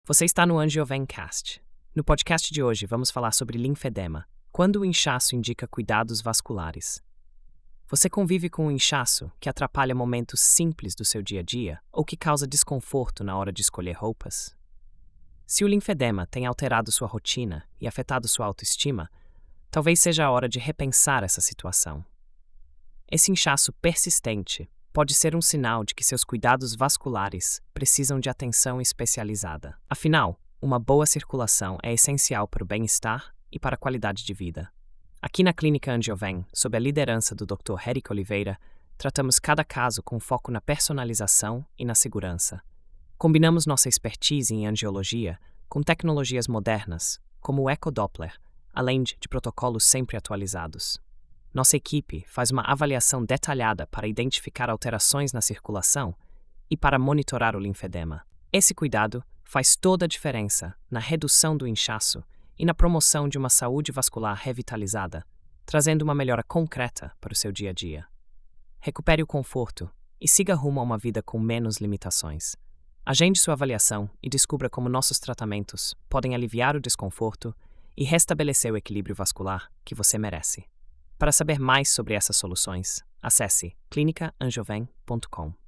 Você está no Angiovencast. No podcast de hoje, vamos falar sobre linfedema, quando o inchaço indica cuidados vasculares. Você convive com um inchaço que atrapalha momentos simples do seu dia a dia ou que causa desconforto na hora de escolher roupas? Se o linfedema tem alterado sua rotina e afetado sua autoestima, talvez seja a hora de repensar essa situação. Esse inchaço persistente pode ser um sinal de que seus cuidados vasculares precisam de atenção especializada. Afinal, uma boa circulação é essencial para o bem-estar e para a qualidade de vida. Aqui na Clínica Angioven, sob a liderança do Dr. Éric Oliveira, tratamos cada caso com foco na personalização e na segurança. Combinamos nossa expertise em angiologia com tecnologias modernas, como o ecodoppler, além de protocolos sempre atualizados. Nossa equipe faz uma avaliação detalhada para identificar alterações na circulação e para monitorar o linfedema. Esse cuidado faz toda a diferença na redução do inchaço e na promoção de uma saúde vascular revitalizada, trazendo uma melhora concreta para o seu dia a dia. Recupere o conforto e siga rumo a uma vida com menos limitações. Agende sua avaliação e descubra como nossos tratamentos podem aliviar o desconforto e restabelecer o equilíbrio vascular que você merece. Para saber mais sobre essas soluções, acesse clinicaangioven.com.